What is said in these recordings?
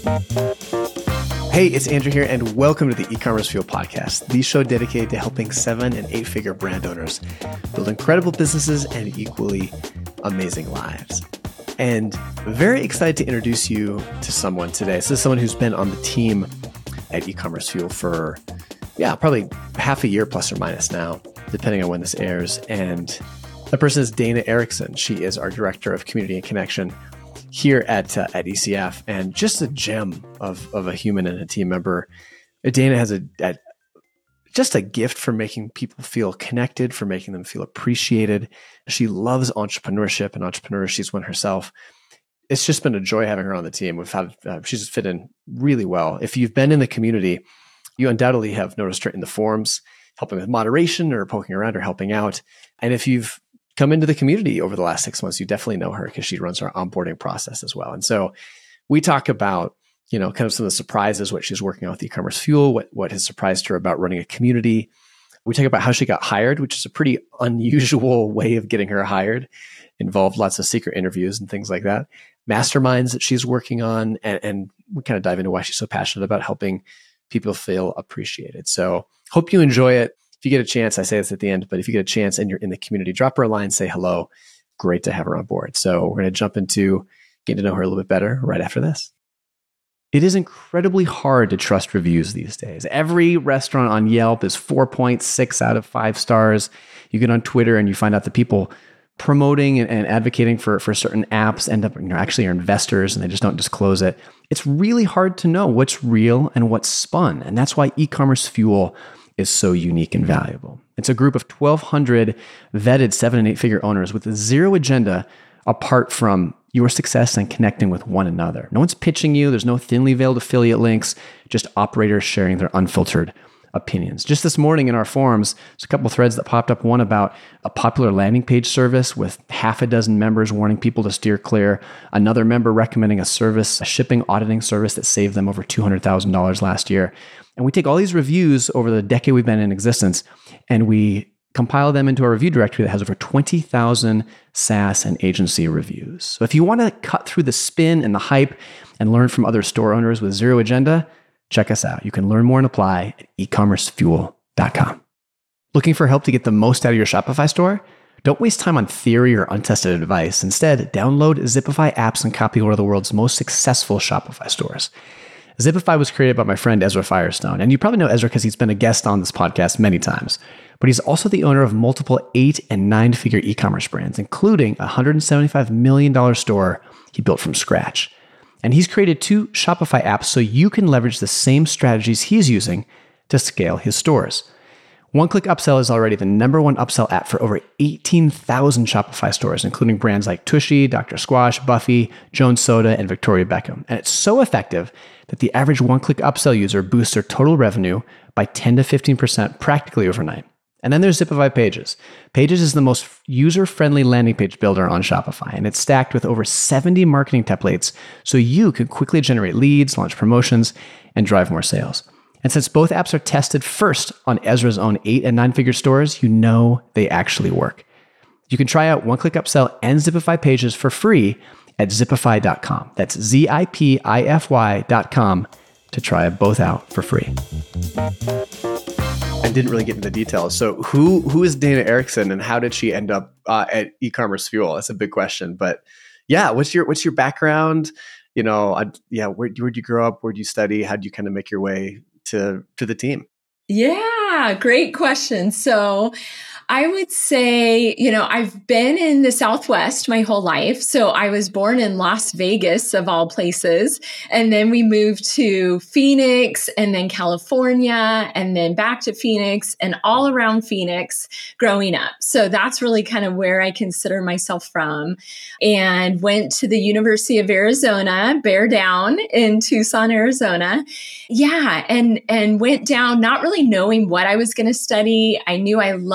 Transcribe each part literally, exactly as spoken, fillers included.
Hey, it's Andrew here, and welcome to the E-Commerce Fuel podcast, the show dedicated to helping seven and eight figure brand owners build incredible businesses and equally amazing lives. And very excited to introduce you to someone today. This is someone who's been on the team at E-Commerce Fuel for, yeah, probably half a year plus or minus now, depending on when this airs. And that person is Dana Erickson. She is our Director of Community and Connection here at uh, at E C F, and just a gem of of a human and a team member. Dana has a, a just a gift for making people feel connected, for making them feel appreciated. She loves entrepreneurship and entrepreneurs. She's one herself. It's just been a joy having her on the team. We've had uh, she's fit in really well. If you've been in the community, you undoubtedly have noticed her in the forums, helping with moderation or poking around or helping out. And if you've come into the community over the last six months, you definitely know her because she runs our onboarding process as well. And so we talk about, you know, kind of some of the surprises, what she's working on with E-Commerce Fuel, what, what has surprised her about running a community. We talk about how she got hired, which is a pretty unusual way of getting her hired, involved lots of secret interviews and things like that, masterminds that she's working on, and, and we kind of dive into why she's so passionate about helping people feel appreciated. So hope you enjoy it. If you get a chance, I say this at the end, but if you get a chance and you're in the community, drop her a line, say hello. Great to have her on board. So we're going to jump into getting to know her a little bit better right after this. It is incredibly hard to trust reviews these days. Every restaurant on Yelp is four point six out of five stars. You get on Twitter and you find out that people promoting and, and advocating for, for certain apps end up, you know, actually are investors and they just don't disclose it. It's really hard to know what's real and what's spun. And that's why E-Commerce Fuel is so unique and valuable. It's a group of twelve hundred vetted seven and eight figure owners with zero agenda apart from your success and connecting with one another. No one's pitching you. There's no thinly veiled affiliate links, just operators sharing their unfiltered opinions. Just this morning in our forums, there's a couple threads that popped up. One about a popular landing page service with half a dozen members warning people to steer clear. Another member recommending a service, a shipping auditing service that saved them over two hundred thousand dollars last year. And we take all these reviews over the decade we've been in existence, and we compile them into a review directory that has over twenty thousand SaaS and agency reviews. So if you want to cut through the spin and the hype and learn from other store owners with zero agenda, check us out. You can learn more and apply at e commerce fuel dot com. Looking for help to get the most out of your Shopify store? Don't waste time on theory or untested advice. Instead, download Zipify apps and copy one of the world's most successful Shopify stores. Zipify was created by my friend Ezra Firestone, and you probably know Ezra because he's been a guest on this podcast many times. But he's also the owner of multiple eight and nine figure e-commerce brands, including a one hundred seventy-five million dollars store he built from scratch. And he's created two Shopify apps so you can leverage the same strategies he's using to scale his stores. One-Click Upsell is already the number one upsell app for over eighteen thousand Shopify stores, including brands like Tushy, Doctor Squash, Buffy, Jones Soda, and Victoria Beckham. And it's so effective that the average One-Click Upsell user boosts their total revenue by ten to fifteen percent practically overnight. And then there's Zipify Pages. Pages is the most user-friendly landing page builder on Shopify, and it's stacked with over seventy marketing templates so you can quickly generate leads, launch promotions, and drive more sales. And since both apps are tested first on Ezra's own eight and nine figure stores, you know they actually work. You can try out One-Click Upsell and Zipify Pages for free at zipify dot com. That's Z I P I F Y dot com to try both out for free. I didn't really get into the details. So who who is Dana Erickson and how did she end up uh, at E-Commerce Fuel? That's a big question. But yeah, what's your what's your background? You know, I, yeah, where where'd you grow up? Where'd you study? How'd you kind of make your way to to the team? Yeah, great question. So I would say, you know, I've been in the Southwest my whole life. So I was born in Las Vegas, of all places. And then we moved to Phoenix and then California and then back to Phoenix and all around Phoenix growing up. So that's really kind of where I consider myself from. And went to the University of Arizona, Bear Down in Tucson, Arizona. Yeah. And, and went down not really knowing what I was going to study. I knew I loved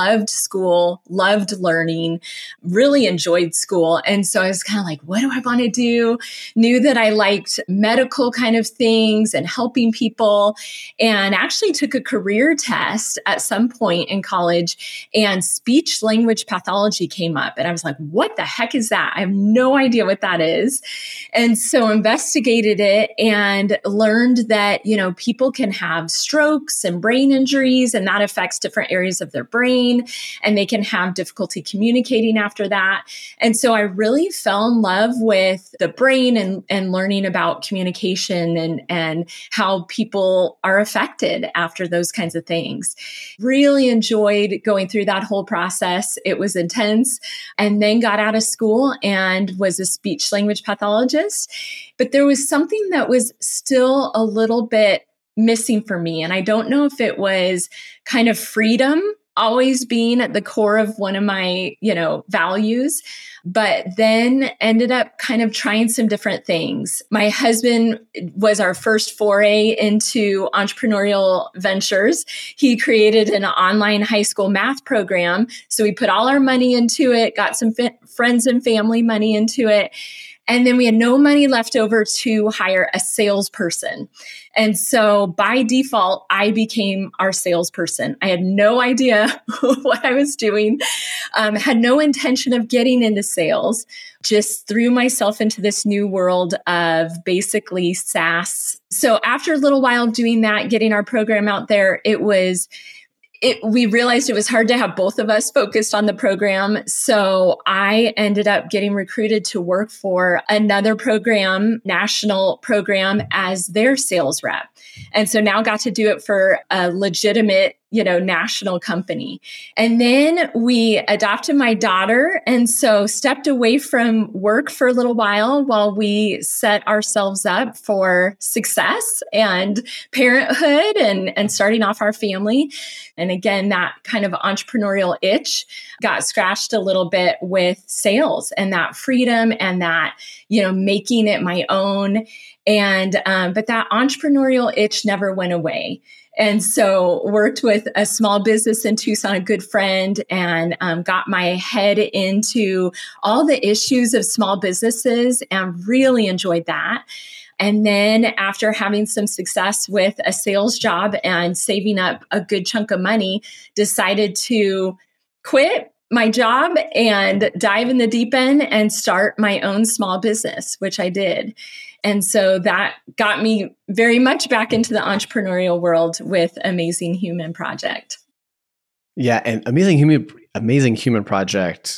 school, loved learning, really enjoyed school. And so I was kind of like, what do I want to do? Knew that I liked medical kind of things and helping people, and actually took a career test at some point in college, and speech language pathology came up. And I was like, what the heck is that? I have no idea what that is. And so investigated it and learned that, you know, people can have strokes and brain injuries, and that affects different areas of their brain, and they can have difficulty communicating after that. And so I really fell in love with the brain and, and learning about communication and, and how people are affected after those kinds of things. Really enjoyed going through that whole process. It was intense, and then got out of school and was a speech language pathologist. But there was something that was still a little bit missing for me. And I don't know if it was kind of freedom always being at the core of one of my, you know, values, but then ended up kind of trying some different things. My husband was our first foray into entrepreneurial ventures. He created an online high school math program. So we put all our money into it, got some f- friends and family money into it. And then we had no money left over to hire a salesperson. And so by default, I became our salesperson. I had no idea what I was doing, um, had no intention of getting into sales, just threw myself into this new world of basically SaaS. So after a little while of doing that, getting our program out there, it was It, we realized it was hard to have both of us focused on the program. So I ended up getting recruited to work for another program, national program, as their sales rep. And so now got to do it for a legitimate, you know, national company. And then we adopted my daughter. And so stepped away from work for a little while while we set ourselves up for success and parenthood and, and starting off our family. And again, that kind of entrepreneurial itch got scratched a little bit with sales and that freedom and that, you know, making it my own. And, um, but that entrepreneurial itch never went away. And so worked with a small business in Tucson, a good friend, and um, got my head into all the issues of small businesses and really enjoyed that. And then after having some success with a sales job and saving up a good chunk of money, decided to quit my job and dive in the deep end and start my own small business, which I did. And so that got me very much back into the entrepreneurial world with Amazing Human Project. Yeah, and Amazing Human, Amazing Human Project.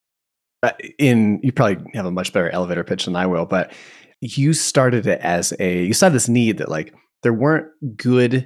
Uh, in you probably have a much better elevator pitch than I will, but you started it as a you saw this need that like there weren't good,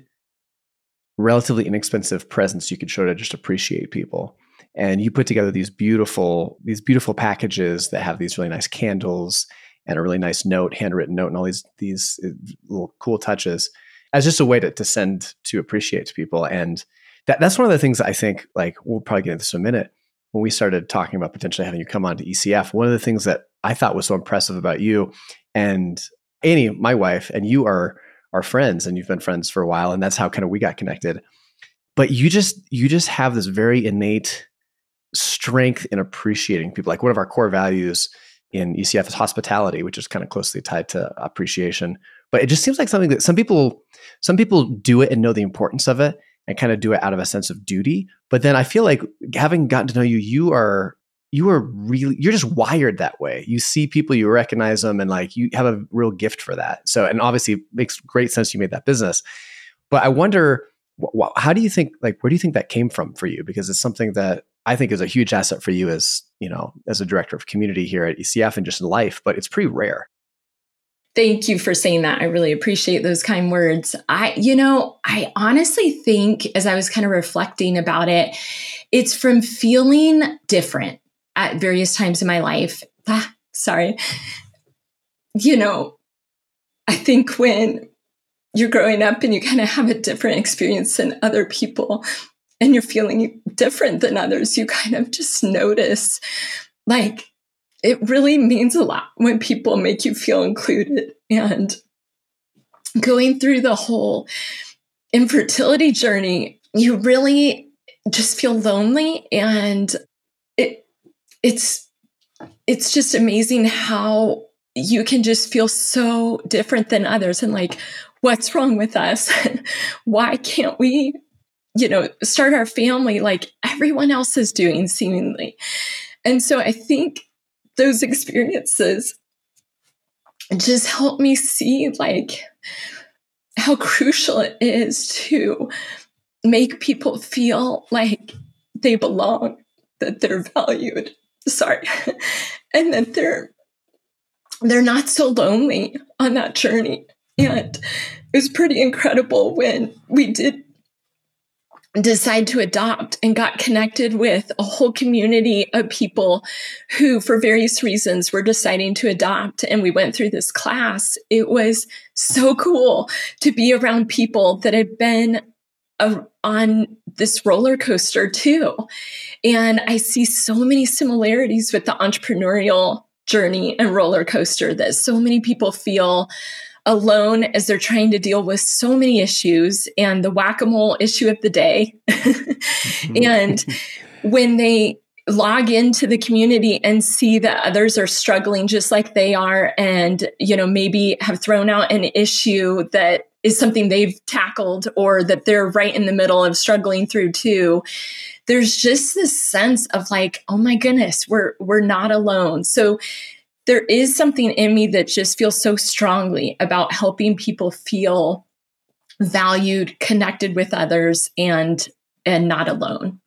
relatively inexpensive presents you could show to just appreciate people, and you put together these beautiful these beautiful packages that have these really nice candles and a really nice note, handwritten note, and all these these little cool touches as just a way to, to send to appreciate to people. And that, that's one of the things I think, like, we'll probably get into this in a minute, when we started talking about potentially having you come on to E C F, one of the things that I thought was so impressive about you and Annie, my wife, and you are are friends, and you've been friends for a while, and that's how kind of we got connected. But you just you just have this very innate strength in appreciating people. Like one of our core values in E C F is hospitality, which is kind of closely tied to appreciation. But it just seems like something that some people, some people do it and know the importance of it and kind of do it out of a sense of duty. But then I feel like, having gotten to know you, you are, you are really, you're just wired that way. You see people, you recognize them, and like you have a real gift for that. So, and obviously it makes great sense you made that business. But I wonder, wh- how do you think, like, where do you think that came from for you? Because it's something that I think is a huge asset for you as, you know, as a director of community here at E C F and just in life, but it's pretty rare. Thank you for saying that. I really appreciate those kind words. I, you know, I honestly think, as I was kind of reflecting about it, it's from feeling different at various times in my life. Ah, sorry. You know, I think when you're growing up and you kind of have a different experience than other people, and you're feeling different than others, you kind of just notice, like, it really means a lot when people make you feel included. And going through the whole infertility journey, you really, just feel lonely. And it it's it's just amazing how you can just feel so different than others and like, what's wrong with us? Why can't we, you know, start our family like everyone else is doing seemingly? And so I think those experiences just help me see like how crucial it is to make people feel like they belong, that they're valued, sorry, and that they're they're not so lonely on that journey. And it was pretty incredible when we did decide to adopt and got connected with a whole community of people who, for various reasons, were deciding to adopt. And we went through this class. It was so cool to be around people that had been uh, on this roller coaster too. And I see so many similarities with the entrepreneurial journey and roller coaster that so many people feel alone as they're trying to deal with so many issues and the whack-a-mole issue of the day. And when they log into the community and see that others are struggling just like they are, and, you know, maybe have thrown out an issue that is something they've tackled or that they're right in the middle of struggling through too, there's just this sense of like, oh my goodness, we're we're not alone. So there is something in me that just feels so strongly about helping people feel valued, connected with others, and and not alone.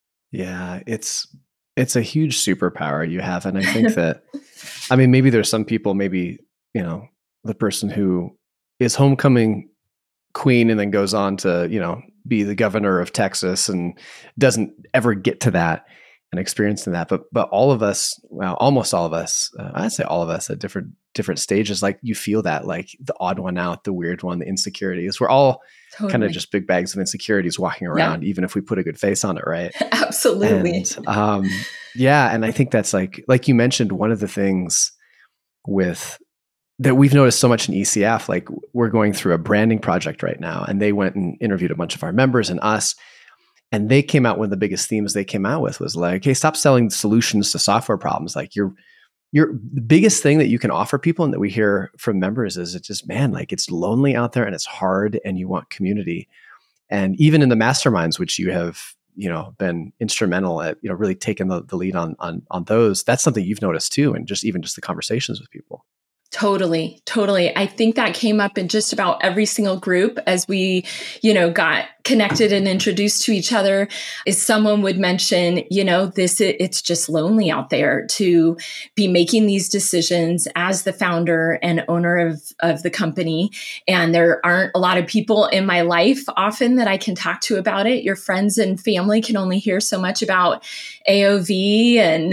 Yeah, it's it's a huge superpower you have. And I think that, I mean, maybe there's some people, maybe, you know, the person who is homecoming queen and then goes on to, you know, be the governor of Texas and doesn't ever get to that and experiencing that. But but all of us, well, almost all of us, uh, I'd say all of us at different different stages, like you feel that, like the odd one out, the weird one, the insecurities. We're all totally kind of just big bags of insecurities walking around, yeah. even if we put a good face on it, right? Absolutely. And, um, yeah, and I think that's like, like you mentioned, one of the things with that we've noticed so much in E C F, like we're going through a branding project right now, and they went and interviewed a bunch of our members and us. And they came out, one of the biggest themes they came out with was like, hey, stop selling solutions to software problems. Like you're, you're the biggest thing that you can offer people and that we hear from members is it's just, man, like it's lonely out there and it's hard and you want community. And even in the masterminds, which you have, you know, been instrumental at, you know, really taking the, the lead on, on, on those, that's something you've noticed too. And just even just the conversations with people. Totally, totally. I think that came up in just about every single group as we, you know, got connected and introduced to each other. Is someone would mention, you know, this, it's just lonely out there to be making these decisions as the founder and owner of, of the company. And there aren't a lot of people in my life often that I can talk to about it. Your friends and family can only hear so much about A O V and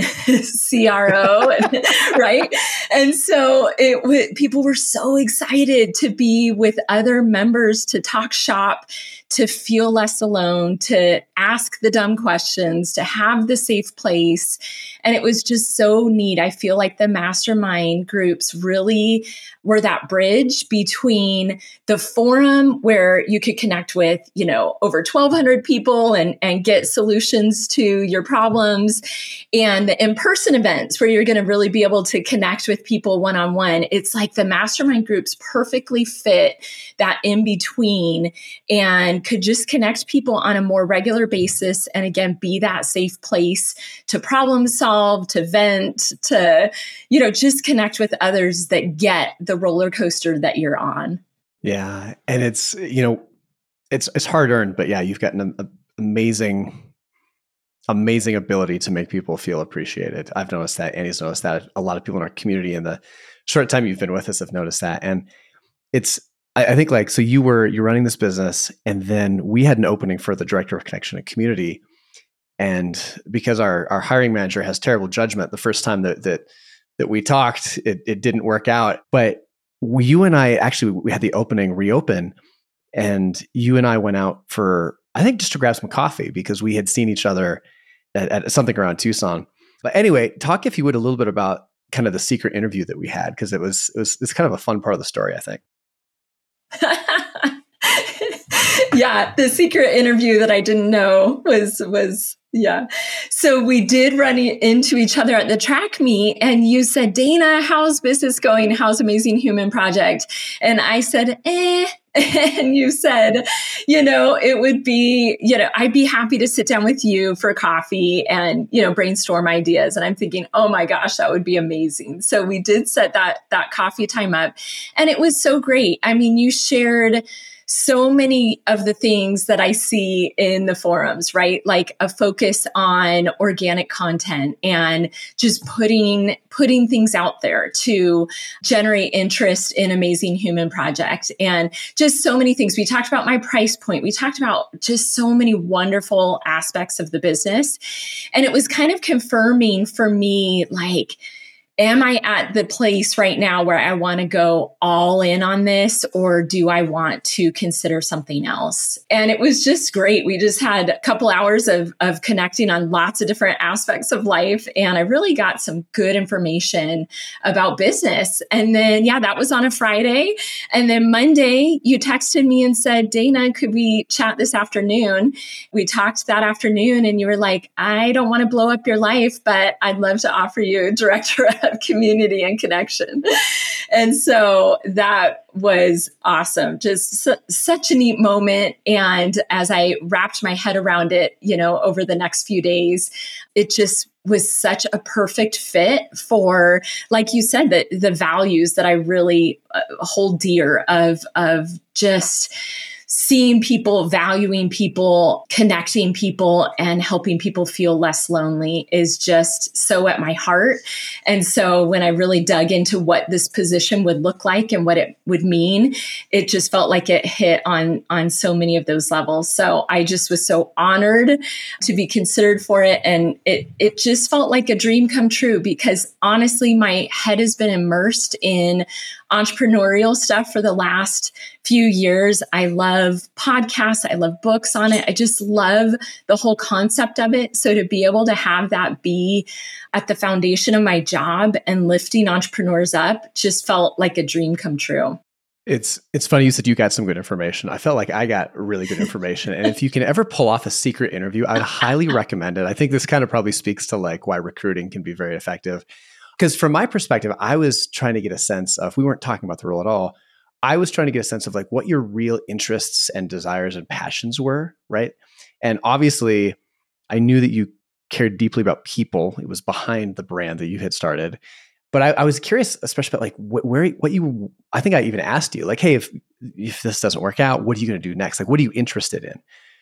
C R O, and, right? And so it w- people were so excited to be with other members, to talk shop, to feel less alone, to ask the dumb questions, to have the safe place. And it was just so neat. I feel like the mastermind groups really were that bridge between the forum where you could connect with, you know, over twelve hundred people and, and get solutions to your problems, and the in-person events where you're going to really be able to connect with people one-on-one. It's like the mastermind groups perfectly fit that in between and could just connect people on a more regular basis. And again, be that safe place to problem solve, to vent, to, you know, just connect with others that get the roller coaster that you're on. Yeah. And it's, you know, it's, it's hard earned, but yeah, you've got an amazing, amazing ability to make people feel appreciated. I've noticed that. Annie's noticed that. A lot of people in our community in the short time you've been with us have noticed that. And it's, I think like, so you were, you're running this business, and then we had an opening for the director of connection and community. And because our, our hiring manager has terrible judgment, the first time that, that, that we talked, it, it didn't work out. But we, you and I, actually, we had the opening reopen, and you and I went out for, I think just to grab some coffee because we had seen each other at, at something around Tucson. But anyway, talk if you would a little bit about kind of the secret interview that we had, because it was, it was, it's kind of a fun part of the story, I think. Yeah, the secret interview that I didn't know was was yeah. So we did run into each other at the track meet, and you said, Dana, how's business going? How's Amazing Human Project? And I said, eh. And you said, you know, it would be, you know, I'd be happy to sit down with you for coffee and, you know, brainstorm ideas. And I'm thinking, oh my gosh, that would be amazing. So we did set that, that coffee time up, and it was so great. I mean, you shared so many of the things that I see in the forums, right? Like a focus on organic content and just putting, putting things out there to generate interest in Amazing Human Project, and just so many things. We talked about my price point. We talked about just so many wonderful aspects of the business. And it was kind of confirming for me, like, am I at the place right now where I want to go all in on this, or do I want to consider something else? And it was just great. We just had a couple hours of, of connecting on lots of different aspects of life. And I really got some good information about business. And then, yeah, that was on a Friday. And then Monday, you texted me and said, Dana, could we chat this afternoon? We talked that afternoon, and you were like, I don't want to blow up your life, but I'd love to offer you director of community and connection. And so that was awesome. Just su- such a neat moment. And as I wrapped my head around it, you know, over the next few days, it just was such a perfect fit for, like you said, that the values that I really uh, hold dear of, of just seeing people, valuing people, connecting people, and helping people feel less lonely is just so at my heart. And so when I really dug into what this position would look like and what it would mean, it just felt like it hit on, on so many of those levels. So I just was so honored to be considered for it. And it, it just felt like a dream come true, because honestly, my head has been immersed in entrepreneurial stuff for the last few years. I love podcasts. I love books on it. I just love the whole concept of it. So to be able to have that be at the foundation of my job and lifting entrepreneurs up just felt like a dream come true. It's it's funny you said you got some good information. I felt like I got really good information. And if you can ever pull off a secret interview, I would highly recommend it. I think this kind of probably speaks to like why recruiting can be very effective. Because from my perspective, I was trying to get a sense of, we weren't talking about the role at all. I was trying to get a sense of like what your real interests and desires and passions were, right? And obviously, I knew that you cared deeply about people. It was behind the brand that you had started. But I, I was curious, especially about like wh- where, what you, I think I even asked you, like, hey, if if this doesn't work out, what are you going to do next? Like, what are you interested in?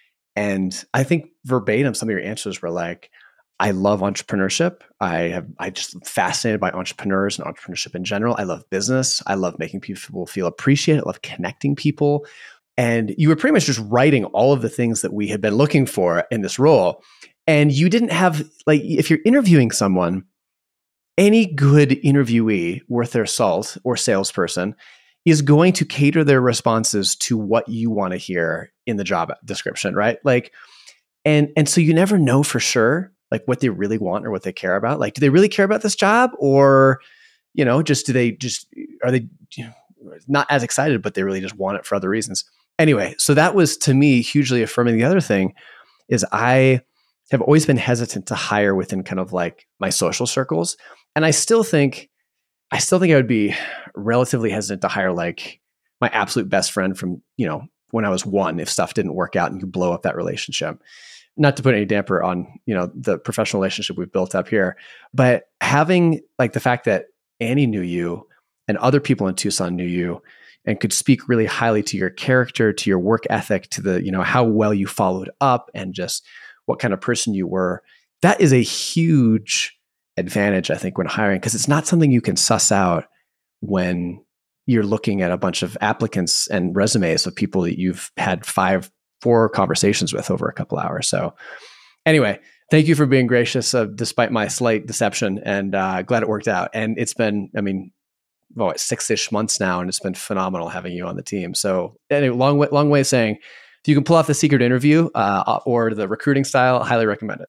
And I think verbatim, some of your answers were like, I love entrepreneurship. I have, I just fascinated by entrepreneurs and entrepreneurship in general. I love business. I love making people feel appreciated. I love connecting people. And you were pretty much just writing all of the things that we had been looking for in this role. And you didn't have, like, if you're interviewing someone, any good interviewee worth their salt or salesperson is going to cater their responses to what you want to hear in the job description, right? Like, and, and so you never know for sure like what they really want or what they care about. Like, do they really care about this job, or, you know, just do they just, are they you know, not as excited, but they really just want it for other reasons? Anyway, so that was to me hugely affirming. The other thing is I have always been hesitant to hire within kind of like my social circles. And I still think, I still think I would be relatively hesitant to hire like my absolute best friend from, you know, when I was one, if stuff didn't work out and you blow up that relationship. Not to put any damper on, you know, the professional relationship we've built up here, but having like the fact that Annie knew you and other people in Tucson knew you and could speak really highly to your character, to your work ethic, to the, you know, how well you followed up and just what kind of person you were. That is a huge advantage, I think, when hiring, because it's not something you can suss out when you're looking at a bunch of applicants and resumes of people that you've had five four conversations with over a couple hours. So anyway, thank you for being gracious uh, despite my slight deception, and uh, glad it worked out. And it's been, I mean, well, six-ish months now, and it's been phenomenal having you on the team. So anyway, long way, long way of saying, if you can pull off the secret interview uh, or the recruiting style, I highly recommend it.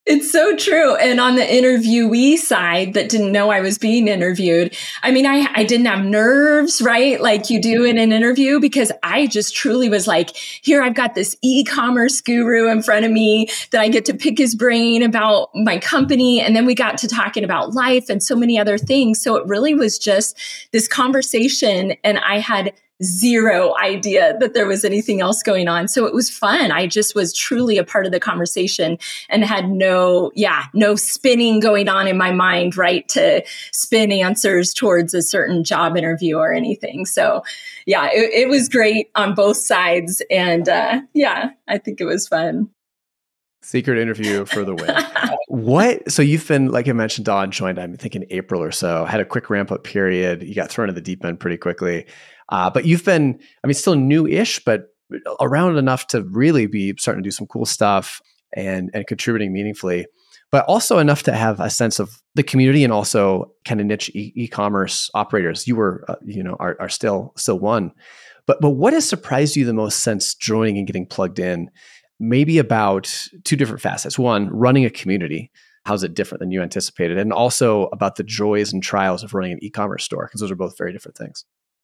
It's so true. And on the interviewee side that didn't know I was being interviewed, I mean, I, I didn't have nerves, right? Like you do in an interview, because I just truly was like, here, I've got this e-commerce guru in front of me that I get to pick his brain about my company. And then we got to talking about life and so many other things. So it really was just this conversation, and I had zero idea that there was anything else going on. So it was fun. I just was truly a part of the conversation and had no, yeah, no spinning going on in my mind, right, to spin answers towards a certain job interview or anything. So yeah, it, it was great on both sides. And uh, yeah, I think it was fun. Secret interview for the win. What? So you've been, like I mentioned, Dawn joined, I'm thinking April or so, had a quick ramp up period. You got thrown in the deep end pretty quickly. Uh, but you've been, I mean, still new-ish, but around enough to really be starting to do some cool stuff and, and contributing meaningfully, but also enough to have a sense of the community and also kind of niche e- e-commerce operators. You were, uh, you know, are, are still still one. But but what has surprised you the most since joining and getting plugged in? Maybe about two different facets. One, running a community. How's it different than you anticipated? And also about the joys and trials of running an e-commerce store, because those are both very different things.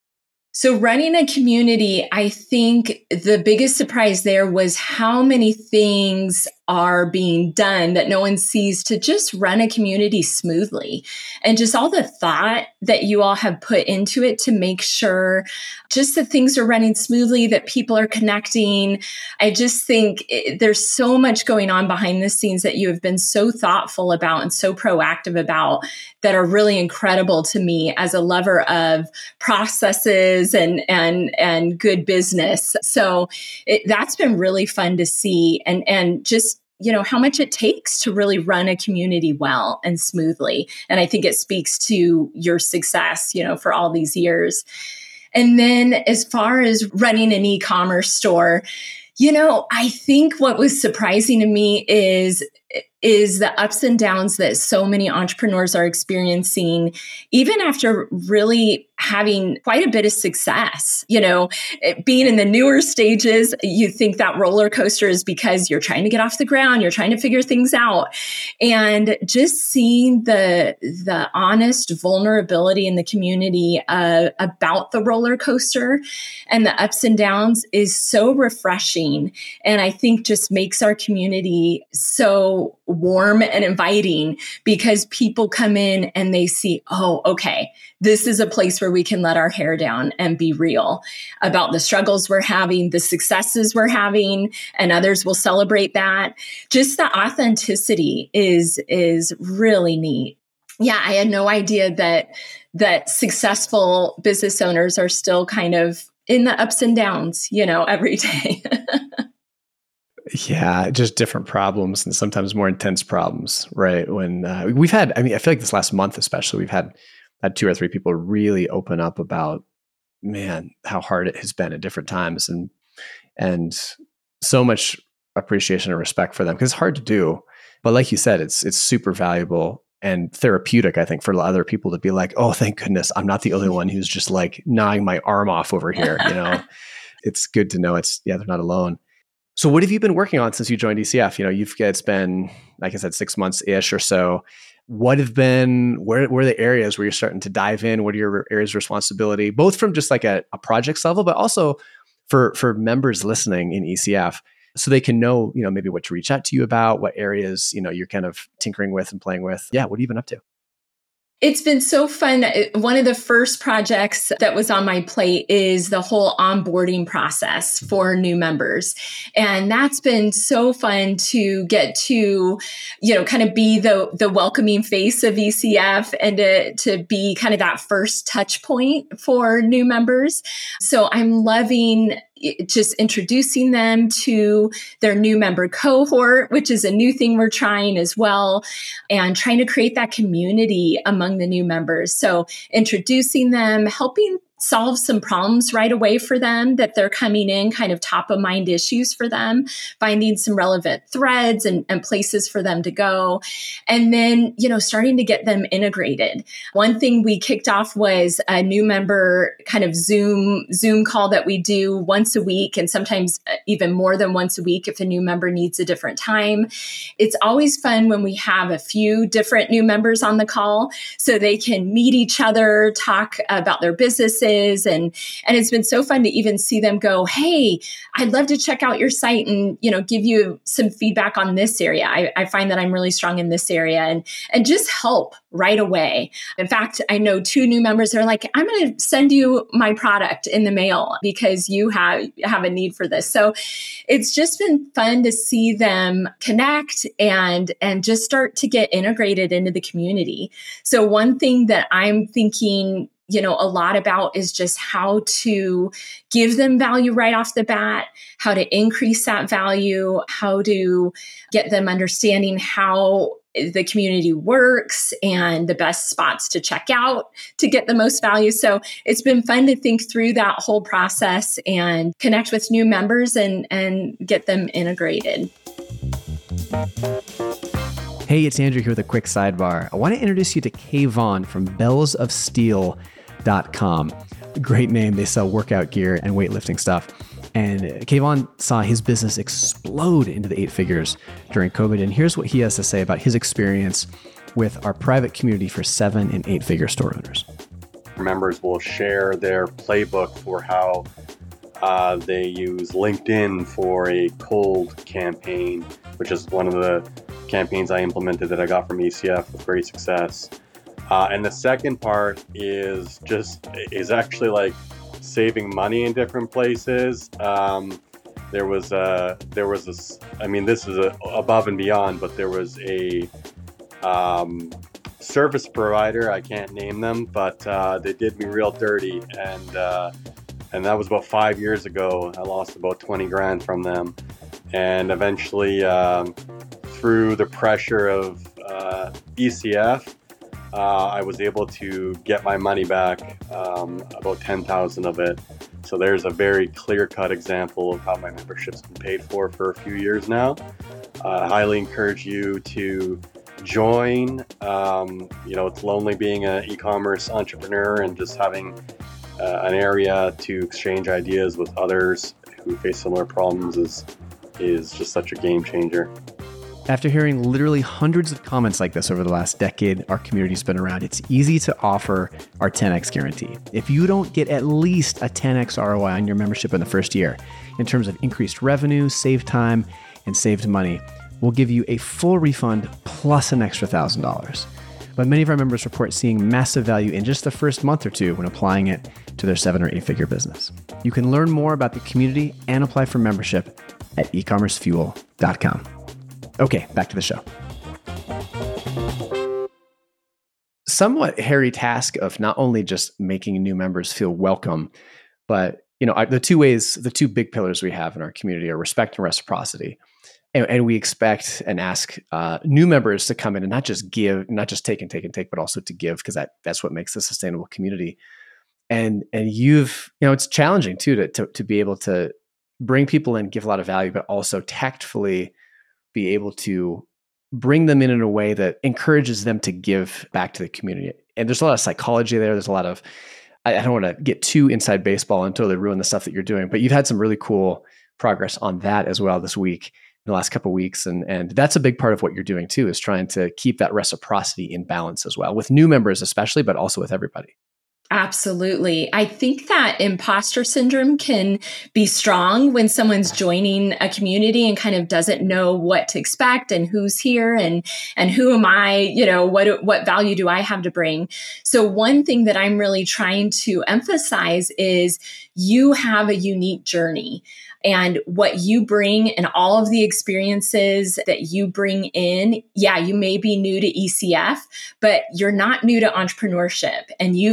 So running a community, I think the biggest surprise there was how many things are being done that no one sees to just run a community smoothly. And just all the thought that you all have put into it to make sure just that things are running smoothly, that people are connecting. I just think it, there's so much going on behind the scenes that you have been so thoughtful about and so proactive about that are really incredible to me as a lover of processes and, and, and good business. So it, that's been really fun to see. And, and just you know, how much it takes to really run a community well and smoothly. And I think it speaks to your success, you know, for all these years. And then as far as running an e-commerce store, you know, I think what was surprising to me is is the ups and downs that so many entrepreneurs are experiencing, even after really having quite a bit of success. You know, it, being in the newer stages, you think that roller coaster is because you're trying to get off the ground, you're trying to figure things out. And just seeing the, the honest vulnerability in the community uh, about the roller coaster and the ups and downs is so refreshing. And I think just makes our community so warm and inviting, because people come in and they see, oh, okay, this is a place where we can let our hair down and be real about the struggles we're having, the successes we're having, and others will celebrate that. Just the authenticity is, is really neat. Yeah, I had no idea that, that successful business owners are still kind of in the ups and downs, you know, every day. Yeah, just different problems and sometimes more intense problems, right? When uh, we've had, I mean, I feel like this last month especially, we've had had two or three people really open up about, man, how hard it has been at different times, and and so much appreciation and respect for them, because it's hard to do. But like you said, it's it's super valuable and therapeutic, I think, for other people to be like, oh, thank goodness, I'm not the only one who's just like gnawing my arm off over here. You know, it's good to know it's, yeah, they're not alone. So what have you been working on since you joined E C F? You know, you've it's been, like I said, six months ish or so. What have been, where, where are the areas where you're starting to dive in? What are your areas of responsibility, both from just like a, a projects level, but also for, for members listening in E C F, so they can know, you know, maybe what to reach out to you about, what areas, you know, you're kind of tinkering with and playing with. Yeah. What have you been up to? It's been so fun. One of the first projects that was on my plate is the whole onboarding process for new members. And that's been so fun to get to, you know, kind of be the, the welcoming face of E C F and to, to be kind of that first touch point for new members. So I'm loving just introducing them to their new member cohort, which is a new thing we're trying as well, and trying to create that community among the new members. So introducing them, helping solve some problems right away for them that they're coming in, kind of top of mind issues for them, finding some relevant threads and, and places for them to go. And then, you know, starting to get them integrated. One thing we kicked off was a new member kind of Zoom, Zoom call that we do once a week, and sometimes even more than once a week if a new member needs a different time. It's always fun when we have a few different new members on the call so they can meet each other, talk about their businesses. And, and it's been so fun to even see them go, hey, I'd love to check out your site and, you know, give you some feedback on this area. I, I find that I'm really strong in this area, and, and just help right away. In fact, I know two new members that are like, I'm going to send you my product in the mail because you have, have a need for this. So it's just been fun to see them connect and, and just start to get integrated into the community. So one thing that I'm thinking, you know, a lot about is just how to give them value right off the bat, how to increase that value, how to get them understanding how the community works and the best spots to check out to get the most value. So it's been fun to think through that whole process and connect with new members and, and get them integrated. Hey, it's Andrew here with a quick sidebar. I want to introduce you to Kayvon from bells of steel dot com. Great name. They sell workout gear and weightlifting stuff. And Kayvon saw his business explode into the eight figures during COVID. And here's what he has to say about his experience with our private community for seven and eight figure store owners. Members will share their playbook for how uh, they use LinkedIn for a cold campaign, which is one of the campaigns I implemented that I got from E C F with great success. Uh, and the second part is just, is actually like saving money in different places. Um, there was a, there was this, I mean, this is a, above and beyond, but there was a um, service provider, I can't name them, but uh, they did me real dirty. And, uh, and that was about five years ago. I lost about twenty grand from them. And eventually, um, through the pressure of uh, E C F, uh, I was able to get my money back, um, about ten thousand of it. So there's a very clear-cut example of how my membership's been paid for for a few years now. Uh, I highly encourage you to join. Um, you know, it's lonely being an e-commerce entrepreneur and just having uh, an area to exchange ideas with others who face similar problems is is just such a game changer. After hearing literally hundreds of comments like this over the last decade our community's been around, it's easy to offer our ten X guarantee. If you don't get at least a ten X R O I on your membership in the first year, in terms of increased revenue, saved time, and saved money, we'll give you a full refund plus an extra one thousand dollars. But many of our members report seeing massive value in just the first month or two when applying it to their seven or eight figure business. You can learn more about the community and apply for membership at e commerce fuel dot com. Okay, back to the show. Somewhat hairy task of not only just making new members feel welcome, but you know, the two ways, the two big pillars we have in our community are respect and reciprocity. And, and we expect and ask uh, new members to come in and not just give, not just take and take and take, but also to give, because that that's what makes a sustainable community. And and you've, you know, it's challenging too to to, to be able to bring people in, give a lot of value, but also tactfully be able to bring them in in a way that encourages them to give back to the community. And there's a lot of psychology there. There's a lot of, I, I don't want to get too inside baseball and totally ruin the stuff that you're doing, but you've had some really cool progress on that as well this week, in the last couple of weeks. And, and that's a big part of what you're doing too, is trying to keep that reciprocity in balance as well, with new members especially, but also with everybody. Absolutely. I think that imposter syndrome can be strong when someone's joining a community and kind of doesn't know what to expect and who's here and and who am I, you know, what what value do I have to bring? So one thing that I'm really trying to emphasize is you have a unique journey. And what you bring and all of the experiences that you bring in, yeah, you may be new to E C F, but you're not new to entrepreneurship. And you've had a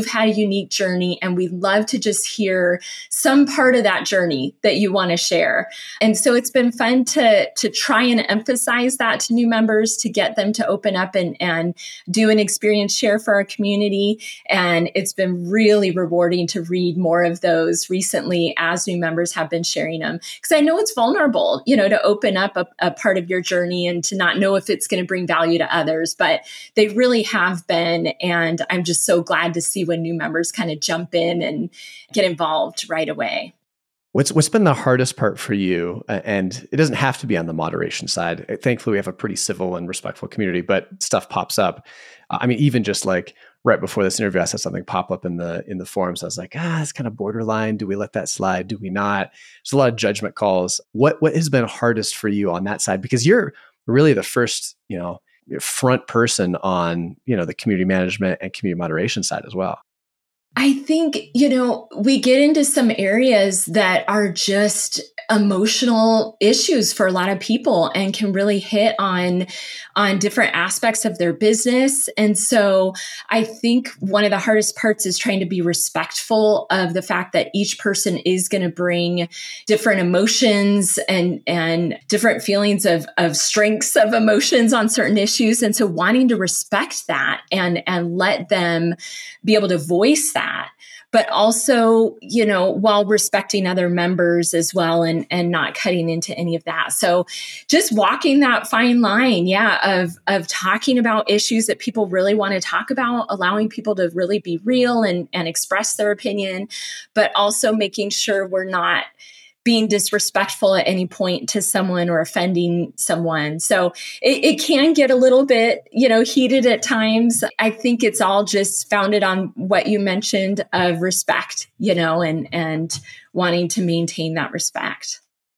unique journey, and we love to just hear some part of that journey that you want to share. And so it's been fun to, to try and emphasize that to new members, to get them to open up and, and do an experience share for our community. And it's been really rewarding to read more of those recently as new members have been sharing them. Because I know it's vulnerable, you know, to open up a, a part of your journey and to not know if it's going to bring value to others, but they really have been. And I'm just so glad to see when new members kind of jump in and get involved right away. What's what's been the hardest part for you? And it doesn't have to be on the moderation side. Thankfully, we have a pretty civil and respectful community, but stuff pops up. I mean, even just like right before this interview, I saw something pop up in the in the forums. I was like, ah, it's kind of borderline. Do we let that slide? Do we not? There's a lot of judgment calls. What what has been hardest for you on that side? Because you're really the first, you know, front person on, you know, the community management and community moderation side as well. I think, you know, we get into some areas that are just emotional issues for a lot of people and can really hit on, on different aspects of their business. And so I think one of the hardest parts is trying to be respectful of the fact that each person is going to bring different emotions and, and different feelings of, of strengths of emotions on certain issues. And so wanting to respect that and, and let them be able to voice that. But also, you know, while respecting other members as well and, and not cutting into any of that. So just walking that fine line, yeah, of, of talking about issues that people really want to talk about, allowing people to really be real and, and express their opinion, but also making sure we're not being disrespectful at any point to someone or offending someone. So it, it can get a little bit, you know, heated at times. I think it's all just founded on what you mentioned of respect, you know, and, and wanting to maintain that respect.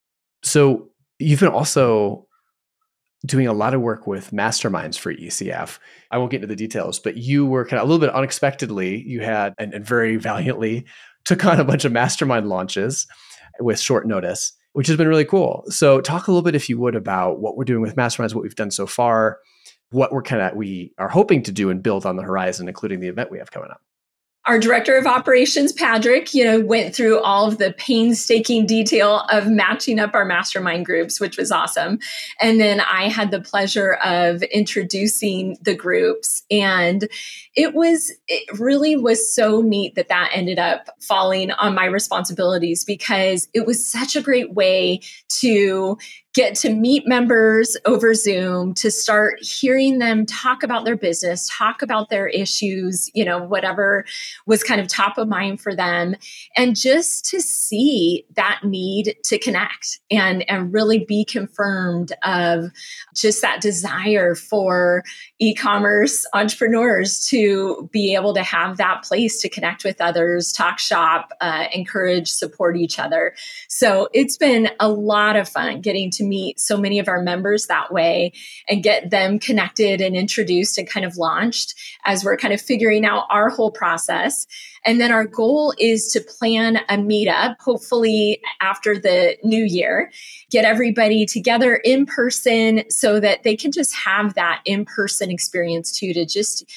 So you've been also doing a lot of work with masterminds for E C F. I won't get into the details, but you were kind of a little bit unexpectedly, you had, and, and very valiantly took on a bunch of mastermind launches with short notice, which has been really cool. So talk a little bit, if you would, about what we're doing with masterminds, what we've done so far, what we're kind of, we are hoping to do and build on the horizon, including the event we have coming up. Our director of operations, Patrick, you know, went through all of the painstaking detail of matching up our mastermind groups, which was awesome. And then I had the pleasure of introducing the groups. And it was, it really was so neat that that ended up falling on my responsibilities, because it was such a great way to get to meet members over Zoom, to start hearing them talk about their business, talk about their issues, you know, whatever was kind of top of mind for them, and just to see that need to connect and, and really be confirmed of just that desire for e-commerce entrepreneurs to be able to have that place to connect with others, talk shop, uh, encourage, support each other. So it's been a lot of fun getting to meet so many of our members that way and get them connected and introduced and kind of launched as we're kind of figuring out our whole process. And then our goal is to plan a meetup, hopefully after the new year, get everybody together in person so that they can just have that in-person experience too, to just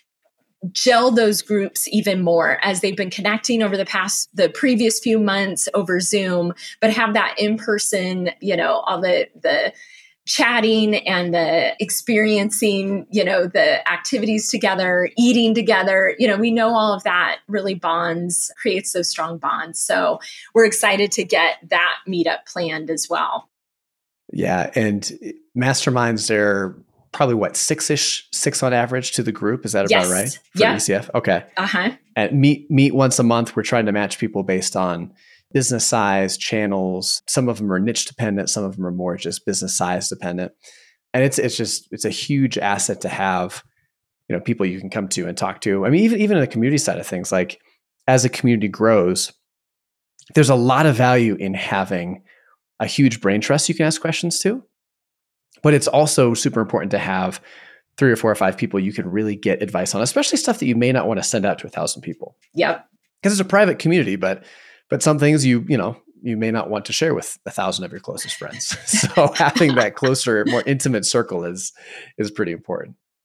gel those groups even more as they've been connecting over the past, the previous few months over Zoom, but have that in person, you know, all the, the chatting and the experiencing, you know, the activities together, eating together, you know, we know all of that really bonds, creates those strong bonds. So we're excited to get that meetup planned as well. Yeah. And masterminds, they're probably what, six-ish, six on average to the group. Is that yes. about right? For yeah. E C F? Okay. Uh-huh. And meet, meet once a month. We're trying to match people based on business size, channels. Some of them are niche dependent. Some of them are more just business size dependent. And it's, it's just, it's a huge asset to have, you know, people you can come to and talk to. I mean, even, even in the community side of things, like as a community grows, there's a lot of value in having a huge brain trust you can ask questions to. But it's also super important to have three or four or five people you can really get advice on, especially stuff that you may not want to send out to a thousand people. Yep. Because it's a private community, but but some things you, you know, you may not want to share with a thousand of your closest friends. So having that closer, more intimate circle is is pretty important.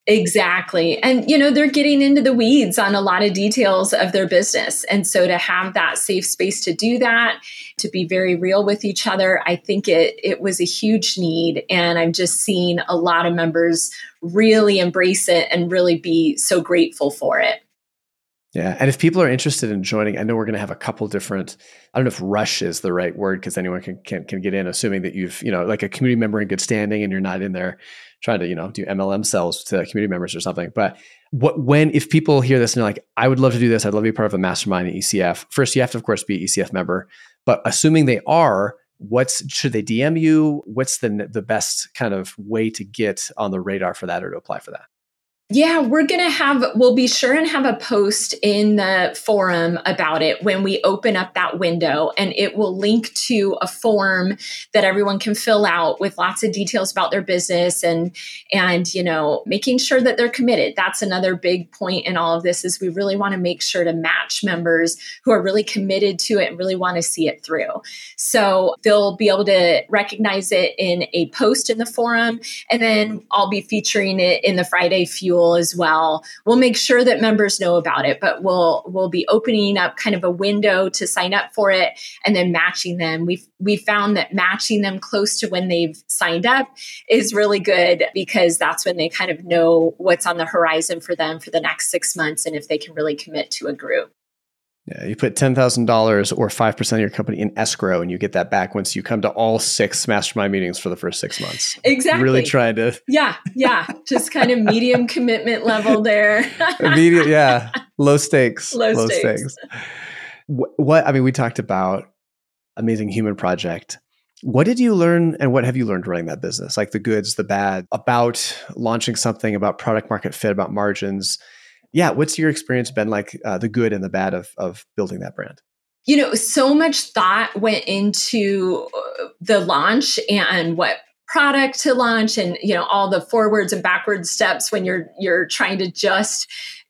Exactly. And, you know, they're getting into the weeds on a lot of details of their business. And so to have that safe space to do that, to be very real with each other, I think it it was a huge need. And I'm just seeing a lot of members really embrace it and really be so grateful for it. Yeah. And if people are interested in joining, I know we're going to have a couple different, I don't know if rush is the right word because anyone can, can can get in, assuming that you've, you know, like a community member in good standing and you're not in there trying to, you know, do M L M sales to community members or something. But what, when, if people hear this and they're like, I would love to do this, I'd love to be part of a mastermind at E C F. First, you have to, of course, be an E C F member, but assuming they are, what's, should they D M you? What's the the best kind of way to get on the radar for that or to apply for that? Yeah, we're going to have, we'll be sure and have a post in the forum about it when we open up that window, and it will link to a form that everyone can fill out with lots of details about their business and, and, you know, making sure that they're committed. That's another big point in all of this is we really want to make sure to match members who are really committed to it and really want to see it through. So they'll be able to recognize it in a post in the forum, and then I'll be featuring it in the Friday Fuel as well. We'll make sure that members know about it, but we'll we'll be opening up kind of a window to sign up for it and then matching them. We've we found that matching them close to when they've signed up is really good because that's when they kind of know what's on the horizon for them for the next six months and if they can really commit to a group. Yeah, you put ten thousand dollars or five percent of your company in escrow and you get that back once you come to all six mastermind meetings for the first six months. Exactly. Really trying to. Yeah, yeah. Just kind of medium commitment level there. Immediate, yeah. Low stakes. Low, low stakes. stakes. What, what, I mean, we talked about Amazing Human Project. What did you learn and what have you learned running that business? Like the goods, the bad, about launching something, about product market fit, about margins. Yeah, what's your experience been like, uh, the good and the bad of of building that brand? You know, so much thought went into the launch and what product to launch and, you know, all the forwards and backwards steps when you're you're trying to just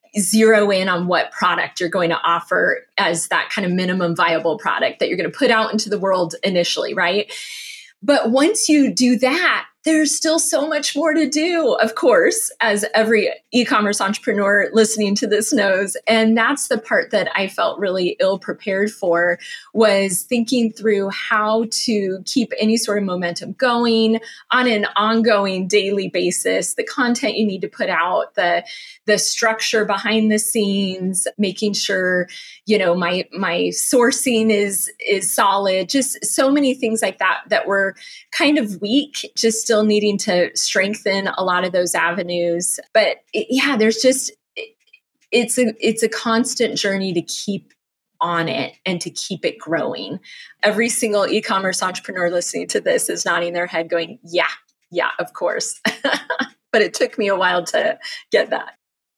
zero in on what product you're going to offer as that kind of minimum viable product that you're going to put out into the world initially, right? But once you do that, there's still so much more to do, of course, as every e-commerce entrepreneur listening to this knows. And that's the part that I felt really ill prepared for, was thinking through how to keep any sort of momentum going on an ongoing daily basis, the content you need to put out, the, the structure behind the scenes, making sure, you know, my, my sourcing is, is solid, just so many things like that, that were kind of weak, just still needing to strengthen a lot of those avenues. But it, yeah, there's just, it, it's a, it's a constant journey to keep on it and to keep it growing. Every single e-commerce entrepreneur listening to this is nodding their head going, yeah, yeah, of course. But it took me a while to get that.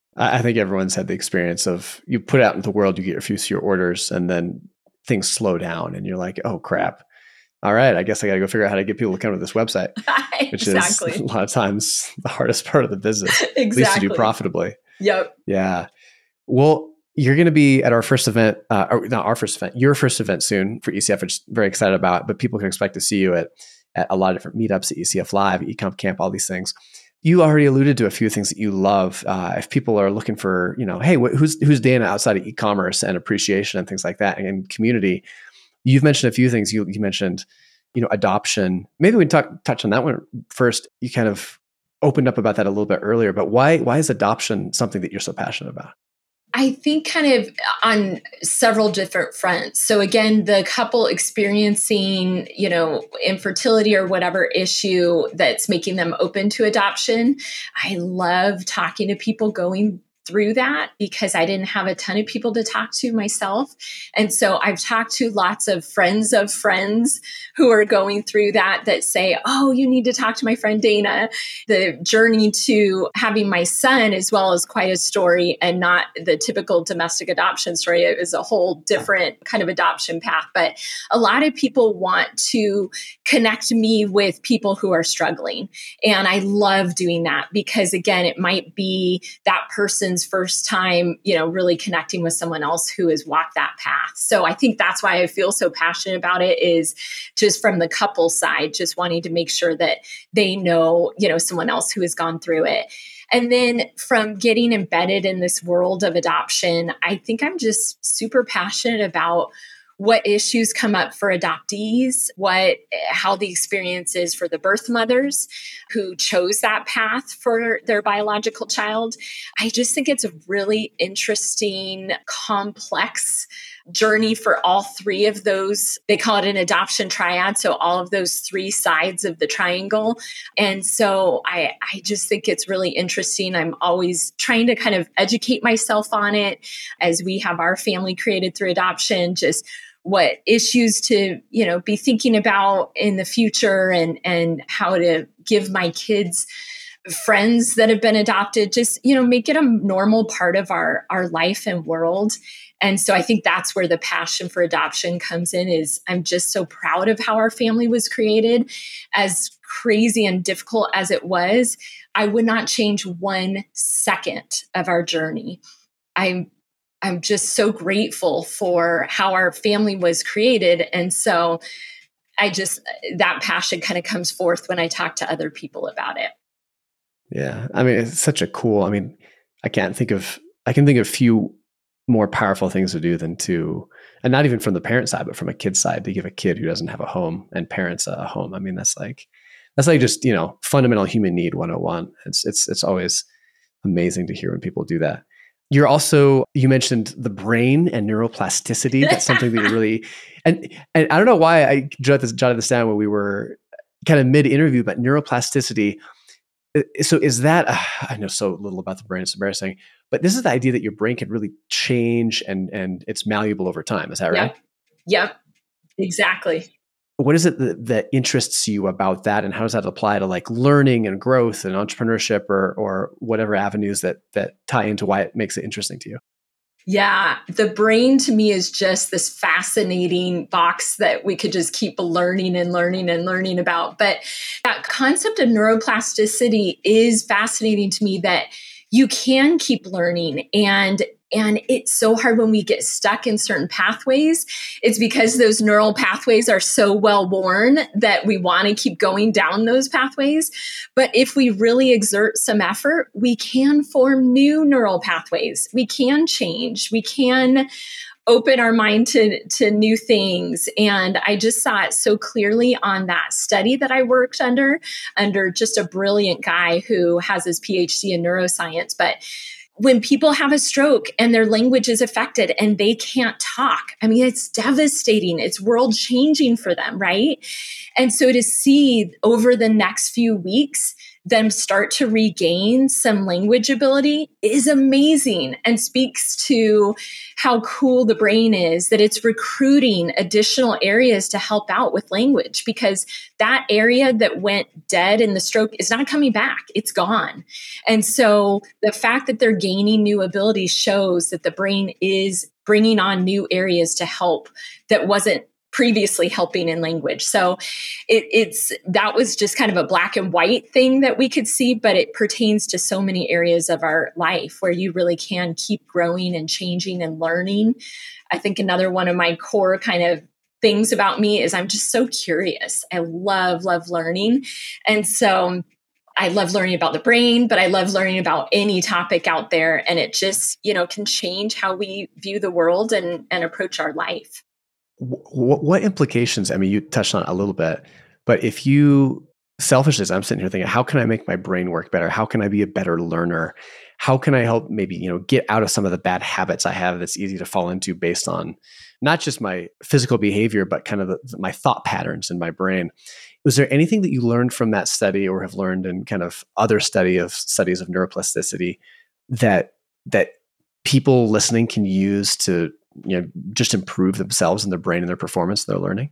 I think everyone's had the experience of you put it out into the world, you get a few your orders, and then things slow down and you're like, oh crap. All right, I guess I got to go figure out how to get people to come to this website, which exactly. is a lot of times the hardest part of the business, exactly. at least to do profitably. Yep. Yeah. Well, you're going to be at our first event, uh, or not our first event, your first event soon for E C F, which I'm very excited about, but people can expect to see you at, at a lot of different meetups at E C F Live, eComp Camp, all these things. You already alluded to a few things that you love. Uh, if people are looking for, you know, hey, wh- who's who's Dana outside of e-commerce and appreciation and things like that and community, you've mentioned a few things. You you mentioned, you know, adoption. Maybe we can talk touch on that one first. You kind of opened up about that a little bit earlier, but why why is adoption something that you're so passionate about? I think kind of on several different fronts. So again, the couple experiencing, you know, infertility or whatever issue that's making them open to adoption. I love talking to people going through that because I didn't have a ton of people to talk to myself. And so I've talked to lots of friends of friends who are going through that, that say, oh, you need to talk to my friend Dana. The journey to having my son as well is quite a story and not the typical domestic adoption story. It was a whole different kind of adoption path. But a lot of people want to connect me with people who are struggling. And I love doing that because, again, it might be that person person's first time, you know, really connecting with someone else who has walked that path. So I think that's why I feel so passionate about it, is just from the couple side, just wanting to make sure that they know, you know, someone else who has gone through it. And then from getting embedded in this world of adoption, I think I'm just super passionate about what issues come up for adoptees, what, how the experience is for the birth mothers who chose that path for their biological child. I just think it's a really interesting, complex journey for all three of those. They call it an adoption triad. So all of those three sides of the triangle. And so I, I just think it's really interesting. I'm always trying to kind of educate myself on it as we have our family created through adoption, just what issues to, you know, be thinking about in the future, and, and how to give my kids friends that have been adopted, just, you know, make it a normal part of our, our life and world. And so I think that's where the passion for adoption comes in, is I'm just so proud of how our family was created. As crazy and difficult as it was, I would not change one second of our journey. I'm I'm just so grateful for how our family was created. And so I just, that passion kind of comes forth when I talk to other people about it. Yeah. I mean, it's such a cool, I mean, I can't think of, I can think of few more powerful things to do than to, and not even from the parent side, but from a kid side, to give a kid who doesn't have a home and parents a home. I mean, that's like, that's like just, you know, fundamental human need one oh one. It's, it's, it's always amazing to hear when people do that. You're also, you mentioned the brain and neuroplasticity. That's something that you really, and and I don't know why I jotted this, jotted this down when we were kind of mid-interview, but neuroplasticity. So is that, uh, I know so little about the brain, it's embarrassing, but this is the idea that your brain can really change and and it's malleable over time. Is that right? Yep, yep. Exactly. What is it that, that interests you about that, and how does that apply to like learning and growth and entrepreneurship, or or whatever avenues that that tie into why it makes it interesting to you? Yeah, the brain to me is just this fascinating box that we could just keep learning and learning and learning about. But that concept of neuroplasticity is fascinating to me, that you can keep learning. And And it's so hard when we get stuck in certain pathways. It's because those neural pathways are so well worn that we want to keep going down those pathways. But if we really exert some effort, we can form new neural pathways. We can change. We can open our mind to, to new things. And I just saw it so clearly on that study that I worked under, under just a brilliant guy who has his P H D in neuroscience. But when people have a stroke and their language is affected and they can't talk, I mean, it's devastating. It's world changing for them, right? And so to see over the next few weeks them start to regain some language ability is amazing, and speaks to how cool the brain is, that it's recruiting additional areas to help out with language, because that area that went dead in the stroke is not coming back. It's gone. And so the fact that they're gaining new abilities shows that the brain is bringing on new areas to help that wasn't previously helping in language. So it, it's, that was just kind of a black and white thing that we could see, but it pertains to so many areas of our life where you really can keep growing and changing and learning. I think another one of my core kind of things about me is I'm just so curious. I love, love learning. And so I love learning about the brain, but I love learning about any topic out there. And it just, you know, can change how we view the world and, and approach our life. What, what implications, I mean, you touched on it a little bit, but if you, selfishly, I'm sitting here thinking, how can I make my brain work better? How can I be a better learner? How can I help maybe, you know, get out of some of the bad habits I have that's easy to fall into based on not just my physical behavior, but kind of the, my thought patterns in my brain? Was there anything that you learned from that study, or have learned in kind of other study of studies of neuroplasticity, that that people listening can use to, you know, just improve themselves and their brain and their performance, their learning?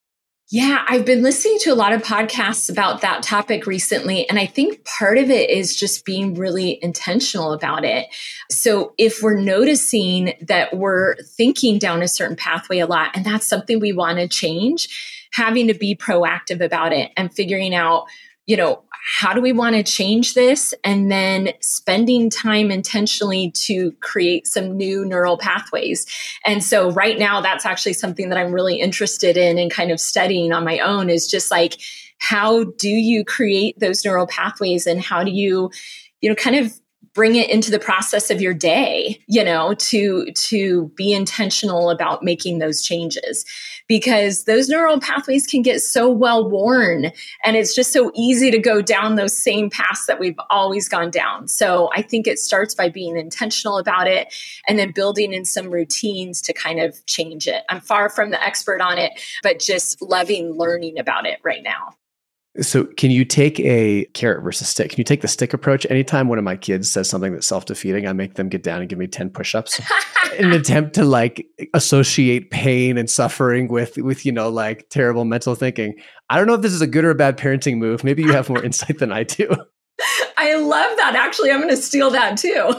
Yeah, I've been listening to a lot of podcasts about that topic recently. And I think part of it is just being really intentional about it. So if we're noticing that we're thinking down a certain pathway a lot, and that's something we want to change, having to be proactive about it and figuring out, you know, how do we want to change this? And then spending time intentionally to create some new neural pathways. And so right now, that's actually something that I'm really interested in and kind of studying on my own, is just like, how do you create those neural pathways, and how do you, you know, kind of bring it into the process of your day, you know, to, to be intentional about making those changes, because those neural pathways can get so well worn, and it's just so easy to go down those same paths that we've always gone down. So I think it starts by being intentional about it and then building in some routines to kind of change it. I'm far from the expert on it, but just loving learning about it right now. So can you take a carrot versus stick? Can you take the stick approach? Anytime one of my kids says something that's self-defeating, I make them get down and give me ten push-ups in an attempt to like associate pain and suffering with, with, you know, like terrible mental thinking. I don't know if this is a good or a bad parenting move. Maybe you have more insight than I do. I love that. Actually, I'm going to steal that too.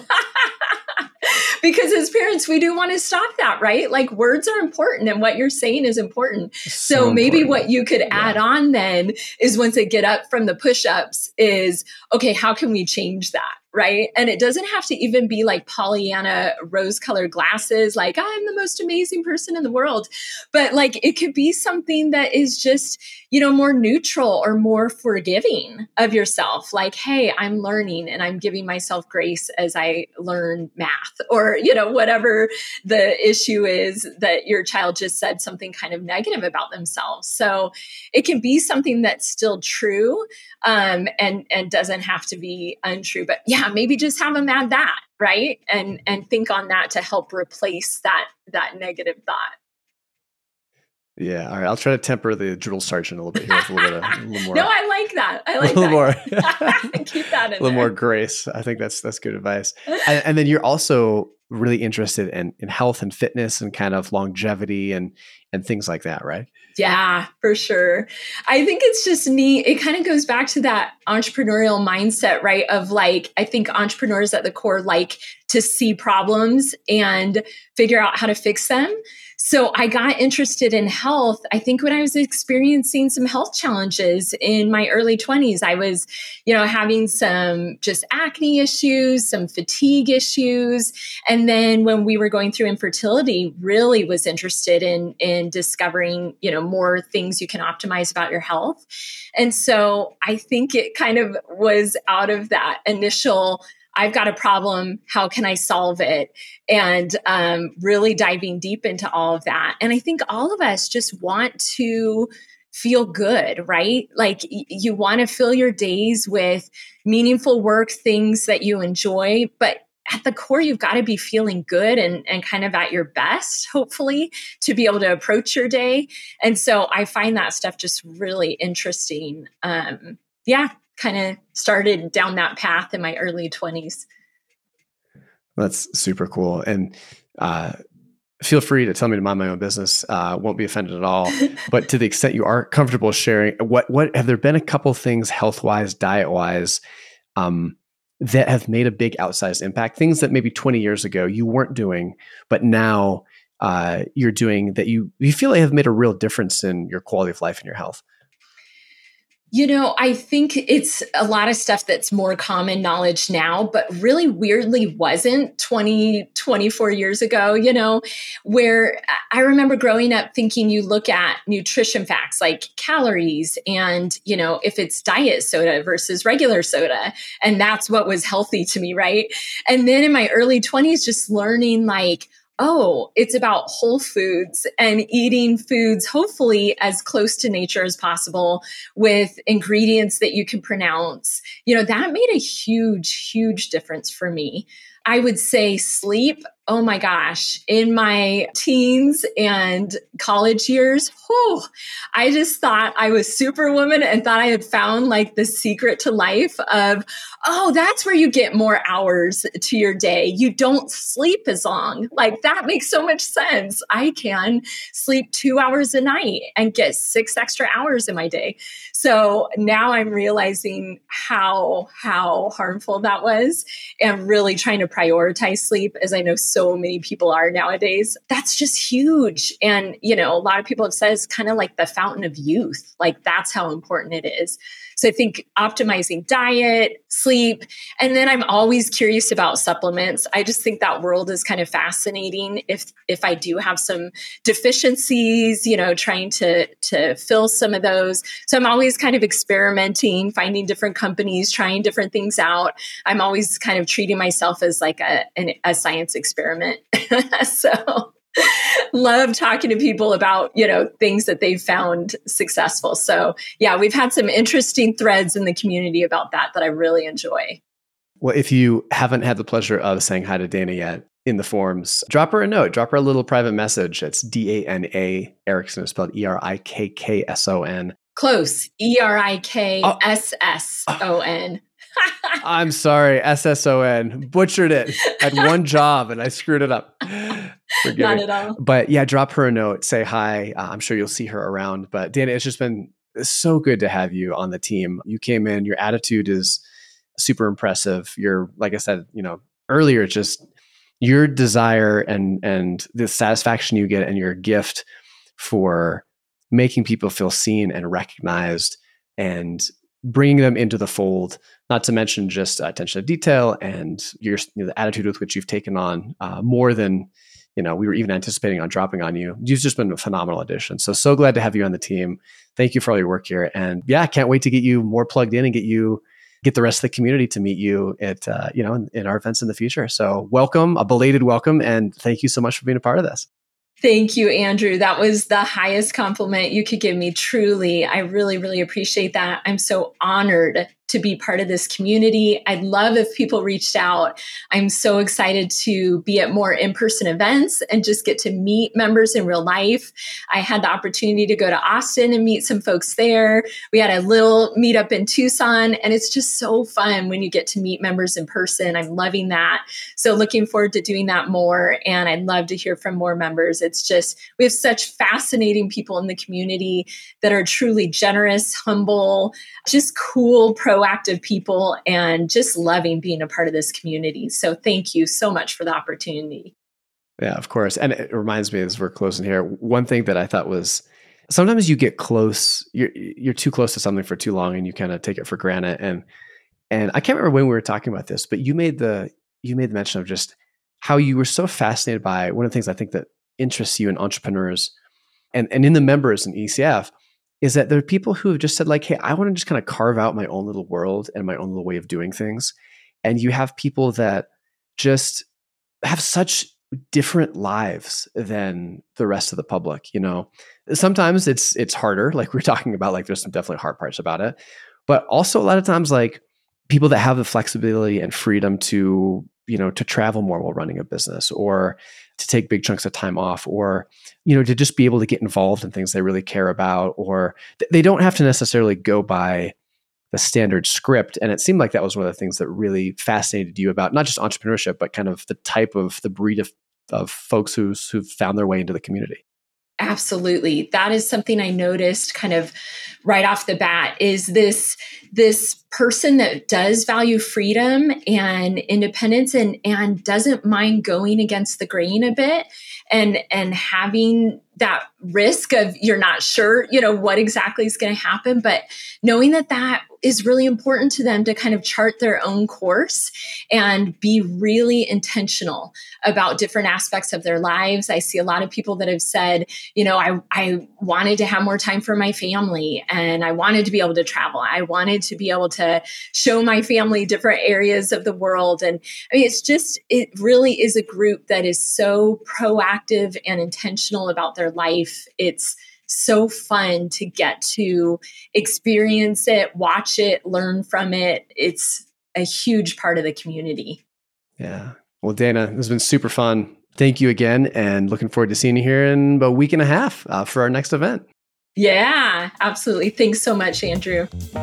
Because as parents, we do want to stop that, right? Like, words are important and what you're saying is important. So, so maybe important. What you could add yeah. on then is, once they get up from the push-ups, is, okay, how can we change that? Right. And it doesn't have to even be like Pollyanna rose-colored glasses, like I'm the most amazing person in the world. But like, it could be something that is just, you know, more neutral or more forgiving of yourself. Like, hey, I'm learning and I'm giving myself grace as I learn math, or, you know, whatever the issue is that your child just said something kind of negative about themselves. So it can be something that's still true, um, and, and doesn't have to be untrue. But yeah, maybe just have them add that, right? And and think on that to help replace that that negative thought. Yeah. All right. I'll try to temper the drill sergeant a little bit here with a little bit of, a little more. No, I like that. I like a little that. more. Keep that in A little there. more grace. I think that's that's good advice. And, and then you're also really interested in in health and fitness and kind of longevity and and things like that, right? Yeah, for sure. I think it's just neat. It kind of goes back to that entrepreneurial mindset, right? Of like, I think entrepreneurs at the core like to see problems and figure out how to fix them. So I got interested in health, I think, when I was experiencing some health challenges in my early twenties. I was, you know, having some just acne issues, some fatigue issues. And then when we were going through infertility, really was interested in, in discovering, you know, more things you can optimize about your health. And so I think it kind of was out of that initial, I've got a problem, how can I solve it? And um, really diving deep into all of that. And I think all of us just want to feel good, right? Like y- you want to fill your days with meaningful work, things that you enjoy, but at the core, you've got to be feeling good and, and kind of at your best, hopefully, to be able to approach your day. And so I find that stuff just really interesting. Um, yeah, kind of started down that path in my early twenties. That's super cool. And uh, feel free to tell me to mind my own business. Uh, won't be offended at all. But to the extent you are comfortable sharing, what what have there been a couple things health-wise, diet-wise, um, that have made a big outsized impact? Things that maybe twenty years ago you weren't doing, but now uh, you're doing that you you feel like have made a real difference in your quality of life and your health? You know, I think it's a lot of stuff that's more common knowledge now, but really weirdly wasn't twenty, twenty-four years ago, you know, where I remember growing up thinking you look at nutrition facts like calories and, you know, if it's diet soda versus regular soda, and that's what was healthy to me, right? And then in my early twenties, just learning like, oh, it's about whole foods and eating foods, hopefully as close to nature as possible with ingredients that you can pronounce. You know, that made a huge, huge difference for me. I would say sleep. Oh my gosh, in my teens and college years, whew, I just thought I was superwoman and thought I had found like the secret to life of, oh, that's where you get more hours to your day. You don't sleep as long. Like that makes so much sense. I can sleep two hours a night and get six extra hours in my day. So now I'm realizing how, how harmful that was and really trying to prioritize sleep, as I know so So many people are nowadays. That's just huge. And, you know, a lot of people have said it's kind of like the fountain of youth. Like that's how important it is. So I think optimizing diet, sleep, and then I'm always curious about supplements. I just think that world is kind of fascinating. If if I do have some deficiencies, you know, trying to to fill some of those. So I'm always kind of experimenting, finding different companies, trying different things out. I'm always kind of treating myself as like a an, a science experiment. So love talking to people about, you know, things that they've found successful. So yeah, we've had some interesting threads in the community about that that I really enjoy. Well, if you haven't had the pleasure of saying hi to Dana yet in the forums, drop her a note, drop her a little private message. It's D A N A Erickson, spelled E R I K K S O N. Close. E R I K S S O N. I'm sorry, S S O N. Butchered it. I had one job and I screwed it up. Forgive Not me. at all. But yeah, drop her a note, say hi. Uh, I'm sure you'll see her around. But Dana, it's just been so good to have you on the team. You came in, your attitude is super impressive. You're, like I said, you know, earlier, just your desire and and the satisfaction you get and your gift for making people feel seen and recognized and bringing them into the fold, not to mention just uh, attention to detail and your you know, the attitude with which you've taken on uh, more than, you know, we were even anticipating on dropping on you. You've just been a phenomenal addition. So, so glad to have you on the team. Thank you for all your work here. And yeah, I can't wait to get you more plugged in and get you, get the rest of the community to meet you at, uh, you know, in, in our events in the future. So welcome, a belated welcome. And thank you so much for being a part of this. Thank you, Andrew. That was the highest compliment you could give me. Truly, I really, really appreciate that. I'm so honored to be part of this community. I'd love if people reached out. I'm so excited to be at more in-person events and just get to meet members in real life. I had the opportunity to go to Austin and meet some folks there. We had a little meetup in Tucson, and it's just so fun when you get to meet members in person. I'm loving that. So looking forward to doing that more. And I'd love to hear from more members. It's just, we have such fascinating people in the community that are truly generous, humble, just cool, proactive people, and just loving being a part of this community. So thank you so much for the opportunity. Yeah, of course. And it reminds me as we're closing here, one thing that I thought was sometimes you get close, you're you're too close to something for too long and you kind of take it for granted. And and I can't remember when we were talking about this, but you made the you made the mention of just how you were so fascinated by one of the things I think that interests you in entrepreneurs and, and in the members in E C F is that there are people who have just said like, hey, I want to just kind of carve out my own little world and my own little way of doing things. And you have people that just have such different lives than the rest of the public. You know, sometimes it's it's harder, like we're talking about, like there's some definitely hard parts about it. But also a lot of times, like people that have the flexibility and freedom to, you know, to travel more while running a business or to take big chunks of time off or, you know, to just be able to get involved in things they really care about, or th- they don't have to necessarily go by the standard script. And it seemed like that was one of the things that really fascinated you about not just entrepreneurship, but kind of the type of the breed of, of folks who's, who've found their way into the community. Absolutely. That is something I noticed kind of right off the bat is this, this person that does value freedom and independence and, and doesn't mind going against the grain a bit and, and having that risk of you're not sure, you know, what exactly is going to happen, but knowing that that is really important to them to kind of chart their own course and be really intentional about different aspects of their lives. I see a lot of people that have said, you know, I, I wanted to have more time for my family and I wanted to be able to travel. I wanted to be able to show my family different areas of the world. And I mean, it's just, it really is a group that is so proactive and intentional about their life. It's so fun to get to experience it, watch it, learn from it. It's a huge part of the community. Yeah. Well, Dana, this has been super fun. Thank you again. And looking forward to seeing you here in about a week and a half uh, for our next event. Yeah, absolutely. Thanks so much, Andrew.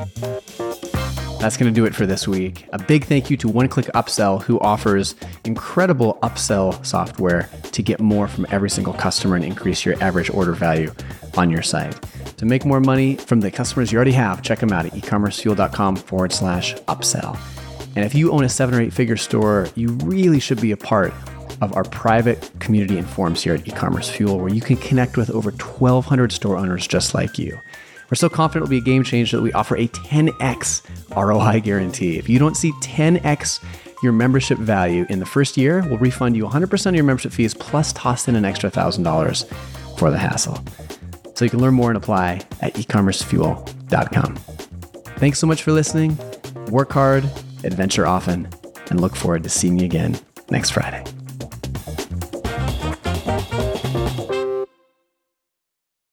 That's going to do it for this week. A big thank you to One Click Upsell, who offers incredible upsell software to get more from every single customer and increase your average order value on your site. To make more money from the customers you already have, check them out at ecommercefuel.com forward slash upsell. And if you own a seven or eight figure store, you really should be a part of our private community and forums here at eCommerce Fuel, where you can connect with over twelve hundred store owners just like you. We're so confident it'll be a game changer that we offer a ten x R O I guarantee. If you don't see ten x your membership value in the first year, we'll refund you one hundred percent of your membership fees plus toss in an extra one thousand dollars for the hassle. So you can learn more and apply at e commerce fuel dot com. Thanks so much for listening. Work hard, adventure often, and look forward to seeing you again next Friday.